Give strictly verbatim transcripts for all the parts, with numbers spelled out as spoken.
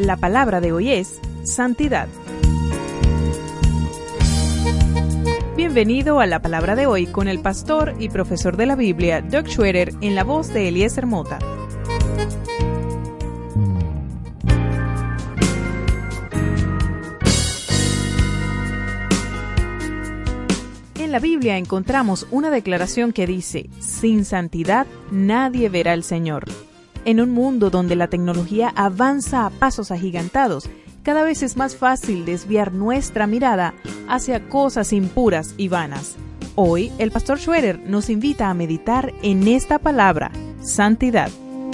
La palabra de hoy es santidad. Bienvenido a La palabra de hoy con el pastor y profesor de la Biblia, Doug Schroeder, en la voz de Eliezer Mota. En la Biblia encontramos una declaración que dice: sin santidad nadie verá al Señor. En un mundo donde la tecnología avanza a pasos agigantados, cada vez es más fácil desviar nuestra mirada hacia cosas impuras y vanas. Hoy, el pastor Schroeder nos invita a meditar en esta palabra, santidad.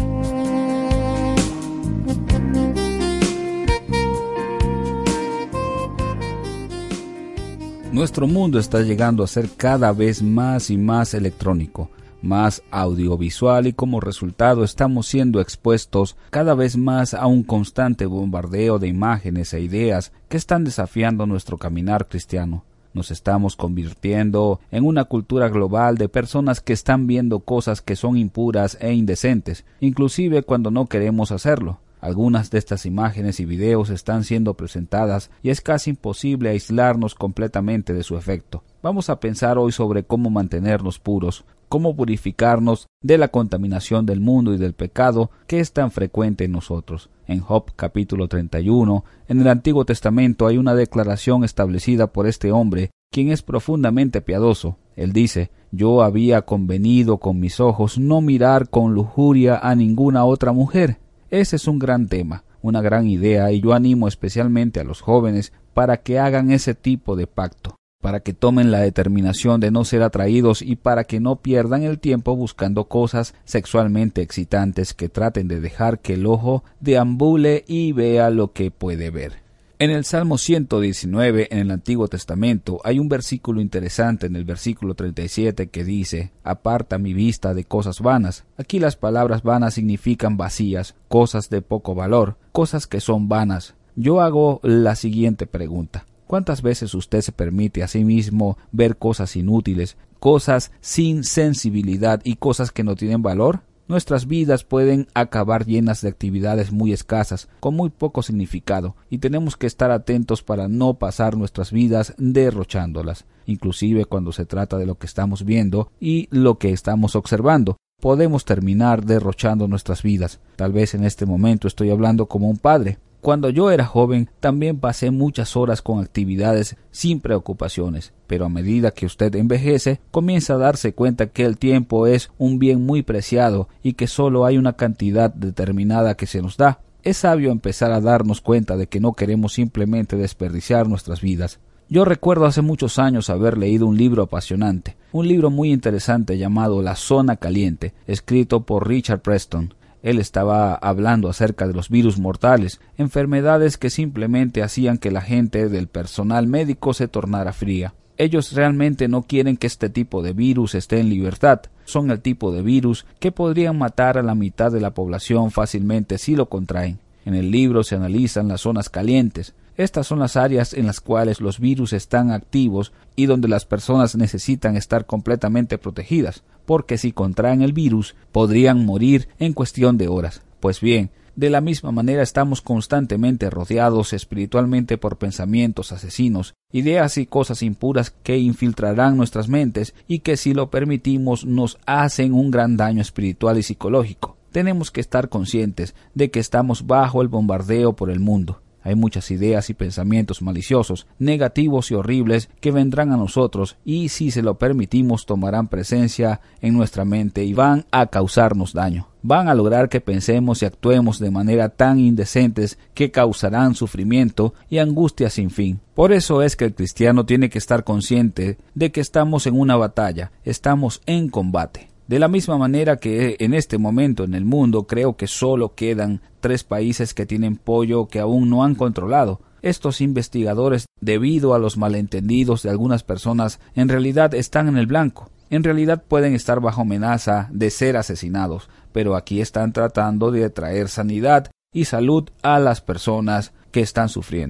Nuestro mundo está llegando a ser cada vez más y más electrónico, más audiovisual, y como resultado estamos siendo expuestos cada vez más a un constante bombardeo de imágenes e ideas que están desafiando nuestro caminar cristiano. Nos estamos convirtiendo en una cultura global de personas que están viendo cosas que son impuras e indecentes, inclusive cuando no queremos hacerlo. Algunas de estas imágenes y videos están siendo presentadas y es casi imposible aislarnos completamente de su efecto. Vamos a pensar hoy sobre cómo mantenernos puros, cómo purificarnos de la contaminación del mundo y del pecado que es tan frecuente en nosotros. En Job capítulo treinta y uno, en el Antiguo Testamento, hay una declaración establecida por este hombre, quien es profundamente piadoso. Él dice: yo había convenido con mis ojos no mirar con lujuria a ninguna otra mujer. Ese es un gran tema, una gran idea, y yo animo especialmente a los jóvenes para que hagan ese tipo de pacto, para que tomen la determinación de no ser atraídos y para que no pierdan el tiempo buscando cosas sexualmente excitantes, que traten de dejar que el ojo deambule y vea lo que puede ver. En el Salmo ciento diecinueve, en el Antiguo Testamento, hay un versículo interesante en el versículo treinta y siete que dice: aparta mi vista de cosas vanas. Aquí las palabras vanas significan vacías, cosas de poco valor, cosas que son vanas. Yo hago la siguiente pregunta: ¿cuántas veces usted se permite a sí mismo ver cosas inútiles, cosas sin sensibilidad y cosas que no tienen valor? Nuestras vidas pueden acabar llenas de actividades muy escasas, con muy poco significado, y tenemos que estar atentos para no pasar nuestras vidas derrochándolas. Inclusive cuando se trata de lo que estamos viendo y lo que estamos observando, podemos terminar derrochando nuestras vidas. Tal vez en este momento estoy hablando como un padre. Cuando yo era joven, también pasé muchas horas con actividades sin preocupaciones, pero a medida que usted envejece, comienza a darse cuenta que el tiempo es un bien muy preciado y que solo hay una cantidad determinada que se nos da. Es sabio empezar a darnos cuenta de que no queremos simplemente desperdiciar nuestras vidas. Yo recuerdo hace muchos años haber leído un libro apasionante, un libro muy interesante llamado La Zona Caliente, escrito por Richard Preston. Él estaba hablando acerca de los virus mortales, enfermedades que simplemente hacían que la gente del personal médico se tornara fría. Ellos realmente no quieren que este tipo de virus esté en libertad. Son el tipo de virus que podrían matar a la mitad de la población fácilmente si lo contraen. En el libro se analizan las zonas calientes. Estas son las áreas en las cuales los virus están activos y donde las personas necesitan estar completamente protegidas, porque si contraen el virus podrían morir en cuestión de horas. Pues bien, de la misma manera estamos constantemente rodeados espiritualmente por pensamientos asesinos, ideas y cosas impuras que infiltrarán nuestras mentes y que, si lo permitimos, nos hacen un gran daño espiritual y psicológico. Tenemos que estar conscientes de que estamos bajo el bombardeo por el mundo. Hay muchas ideas y pensamientos maliciosos, negativos y horribles que vendrán a nosotros y, si se lo permitimos, tomarán presencia en nuestra mente y van a causarnos daño. Van a lograr que pensemos y actuemos de manera tan indecentes que causarán sufrimiento y angustia sin fin. Por eso es que el cristiano tiene que estar consciente de que estamos en una batalla, estamos en combate. De la misma manera que en este momento en el mundo creo que solo quedan tres países que tienen pollo que aún no han controlado. Estos investigadores, debido a los malentendidos de algunas personas, en realidad están en el blanco. En realidad pueden estar bajo amenaza de ser asesinados, pero aquí están tratando de traer sanidad y salud a las personas que están sufriendo.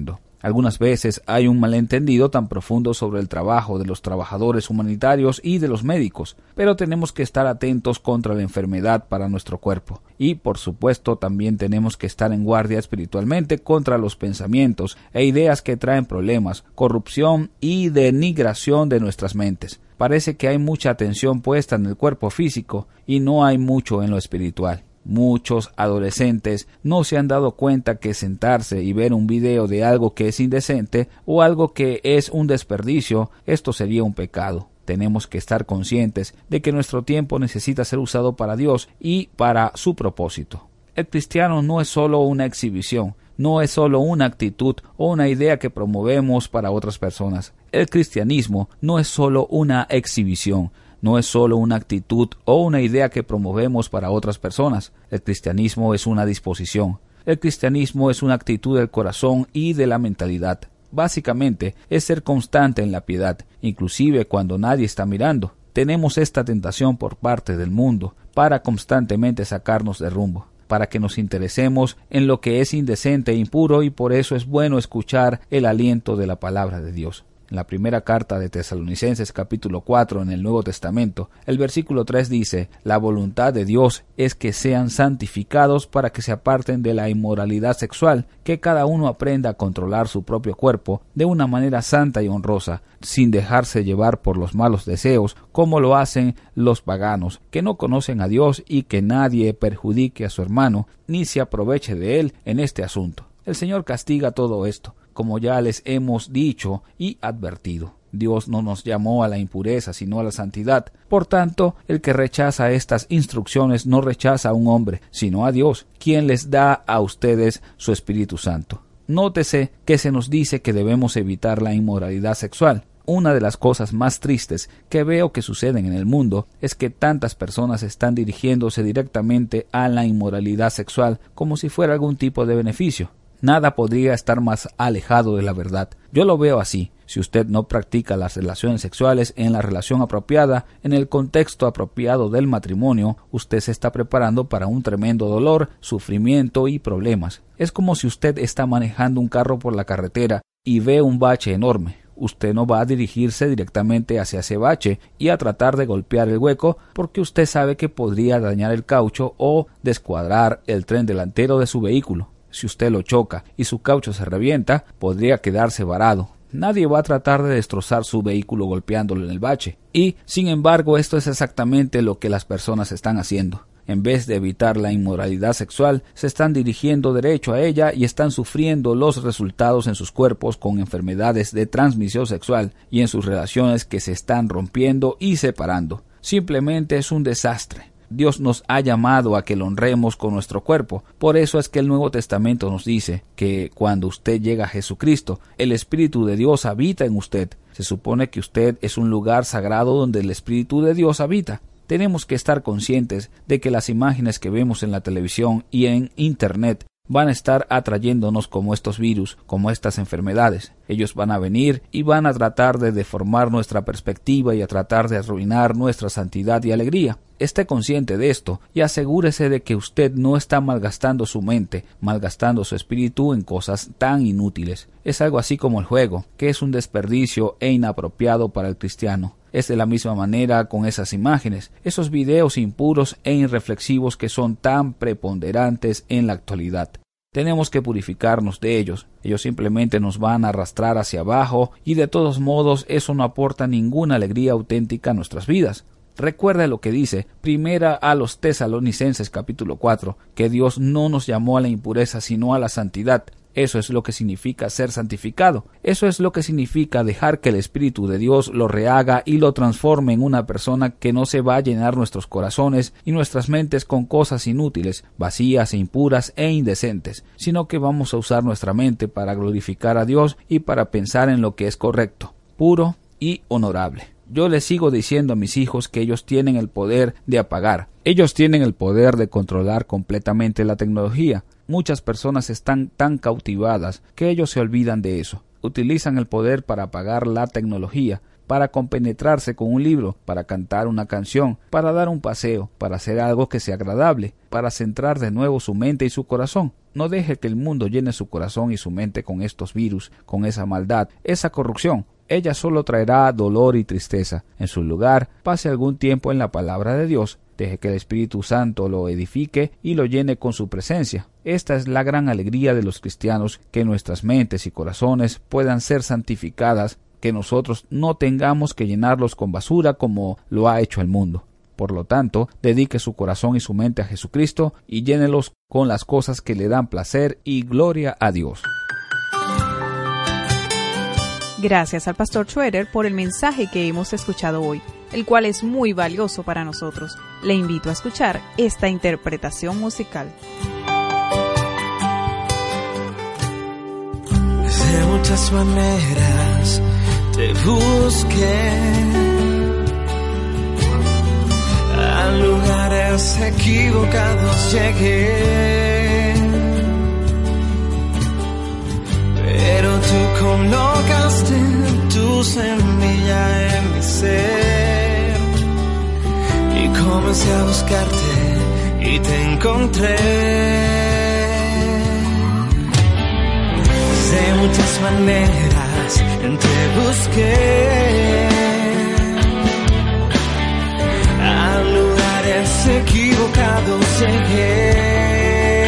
Algunas veces hay un malentendido tan profundo sobre el trabajo de los trabajadores humanitarios y de los médicos, pero tenemos que estar atentos contra la enfermedad para nuestro cuerpo. Y, por supuesto, también tenemos que estar en guardia espiritualmente contra los pensamientos e ideas que traen problemas, corrupción y denigración de nuestras mentes. Parece que hay mucha atención puesta en el cuerpo físico y no hay mucho en lo espiritual. Muchos adolescentes no se han dado cuenta que sentarse y ver un video de algo que es indecente o algo que es un desperdicio, esto sería un pecado. Tenemos que estar conscientes de que nuestro tiempo necesita ser usado para Dios y para su propósito. El cristiano no es solo una exhibición, no es solo una actitud o una idea que promovemos para otras personas. El cristianismo no es solo una exhibición, no es solo una actitud o una idea que promovemos para otras personas. El cristianismo es una disposición. El cristianismo es una actitud del corazón y de la mentalidad. Básicamente, es ser constante en la piedad, inclusive cuando nadie está mirando. Tenemos esta tentación por parte del mundo para constantemente sacarnos de rumbo, para que nos interesemos en lo que es indecente e impuro, y por eso es bueno escuchar el aliento de la palabra de Dios. En la primera carta de Tesalonicenses capítulo cuatro en el Nuevo Testamento, el versículo tres dice: la voluntad de Dios es que sean santificados para que se aparten de la inmoralidad sexual, que cada uno aprenda a controlar su propio cuerpo de una manera santa y honrosa, sin dejarse llevar por los malos deseos, como lo hacen los paganos, que no conocen a Dios, y que nadie perjudique a su hermano, ni se aproveche de él en este asunto. El Señor castiga todo esto, como ya les hemos dicho y advertido. Dios no nos llamó a la impureza, sino a la santidad. Por tanto, el que rechaza estas instrucciones no rechaza a un hombre, sino a Dios, quien les da a ustedes su Espíritu Santo. Nótese que se nos dice que debemos evitar la inmoralidad sexual. Una de las cosas más tristes que veo que suceden en el mundo es que tantas personas están dirigiéndose directamente a la inmoralidad sexual como si fuera algún tipo de beneficio. Nada podría estar más alejado de la verdad. Yo lo veo así. Si usted no practica las relaciones sexuales en la relación apropiada, en el contexto apropiado del matrimonio, usted se está preparando para un tremendo dolor, sufrimiento y problemas. Es como si usted está manejando un carro por la carretera y ve un bache enorme. Usted no va a dirigirse directamente hacia ese bache y a tratar de golpear el hueco, porque usted sabe que podría dañar el caucho o descuadrar el tren delantero de su vehículo. Si usted lo choca y su caucho se revienta, podría quedarse varado. Nadie va a tratar de destrozar su vehículo golpeándolo en el bache. Y, sin embargo, esto es exactamente lo que las personas están haciendo. En vez de evitar la inmoralidad sexual, se están dirigiendo derecho a ella y están sufriendo los resultados en sus cuerpos con enfermedades de transmisión sexual y en sus relaciones que se están rompiendo y separando. Simplemente es un desastre. Dios nos ha llamado a que lo honremos con nuestro cuerpo. Por eso es que el Nuevo Testamento nos dice que cuando usted llega a Jesucristo, el Espíritu de Dios habita en usted. Se supone que usted es un lugar sagrado donde el Espíritu de Dios habita. Tenemos que estar conscientes de que las imágenes que vemos en la televisión y en Internet van a estar atrayéndonos como estos virus, como estas enfermedades. Ellos van a venir y van a tratar de deformar nuestra perspectiva y a tratar de arruinar nuestra santidad y alegría. Esté consciente de esto y asegúrese de que usted no está malgastando su mente, malgastando su espíritu en cosas tan inútiles. Es algo así como el juego, que es un desperdicio e inapropiado para el cristiano. Es de la misma manera con esas imágenes, esos videos impuros e irreflexivos que son tan preponderantes en la actualidad. Tenemos que purificarnos de ellos. Ellos simplemente nos van a arrastrar hacia abajo y de todos modos eso no aporta ninguna alegría auténtica a nuestras vidas. Recuerda lo que dice Primera a los Tesalonicenses capítulo cuatro, que Dios no nos llamó a la impureza sino a la santidad. Eso es lo que significa ser santificado. Eso es lo que significa dejar que el Espíritu de Dios lo rehaga y lo transforme en una persona que no se va a llenar nuestros corazones y nuestras mentes con cosas inútiles, vacías e impuras e indecentes, sino que vamos a usar nuestra mente para glorificar a Dios y para pensar en lo que es correcto, puro y honorable. Yo les sigo diciendo a mis hijos que ellos tienen el poder de apagar. Ellos tienen el poder de controlar completamente la tecnología. Muchas personas están tan cautivadas que ellos se olvidan de eso. Utilizan el poder para apagar la tecnología, para compenetrarse con un libro, para cantar una canción, para dar un paseo, para hacer algo que sea agradable, para centrar de nuevo su mente y su corazón. No deje que el mundo llene su corazón y su mente con estos virus, con esa maldad, esa corrupción. Ella solo traerá dolor y tristeza. En su lugar, pase algún tiempo en la palabra de Dios. Deje que el Espíritu Santo lo edifique y lo llene con su presencia. Esta es la gran alegría de los cristianos, que nuestras mentes y corazones puedan ser santificadas, que nosotros no tengamos que llenarlos con basura como lo ha hecho el mundo. Por lo tanto, dedique su corazón y su mente a Jesucristo y llénelos con las cosas que le dan placer y gloria a Dios. Gracias al pastor Schroeder por el mensaje que hemos escuchado hoy, el cual es muy valioso para nosotros. Le invito a escuchar esta interpretación musical. De muchas maneras te busqué, a lugares equivocados llegué, pero tú colocaste tu semilla en mi ser y comencé a buscarte y te encontré. De muchas maneras te busqué, a lugares equivocados llegué,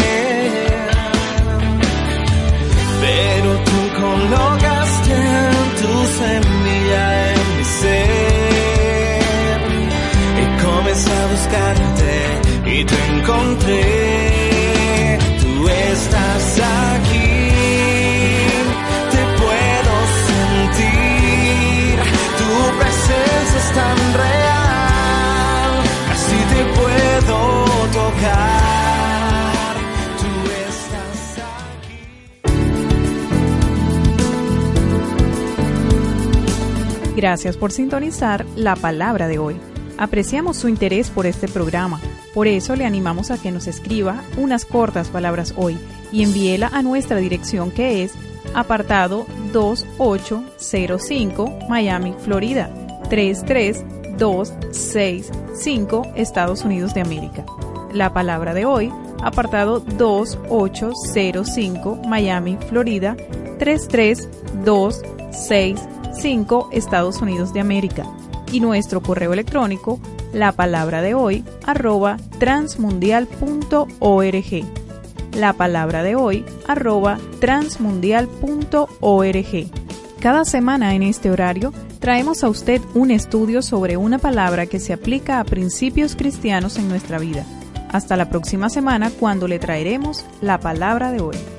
pero tú colocaste tu semilla en mi ser y comencé a buscarte y te encontré. Tú estás aquí, te puedo sentir, tu presencia es tan real, así te puedo tocar. Tú estás aquí. Gracias por sintonizar la palabra de hoy. Apreciamos su interés por este programa. Por eso le animamos a que nos escriba unas cortas palabras hoy y envíela a nuestra dirección, que es apartado dos ocho cero cinco, Miami, Florida tres tres dos seis cinco, Estados Unidos de América. La palabra de hoy, apartado dos ocho cero cinco, Miami, Florida tres tres dos seis cinco, Estados Unidos de América. Y nuestro correo electrónico, la palabra de hoy, arroba transmundial punto org. La palabra de hoy, arroba transmundial punto org. Cada semana en este horario traemos a usted un estudio sobre una palabra que se aplica a principios cristianos en nuestra vida. Hasta la próxima semana, cuando le traeremos la palabra de hoy.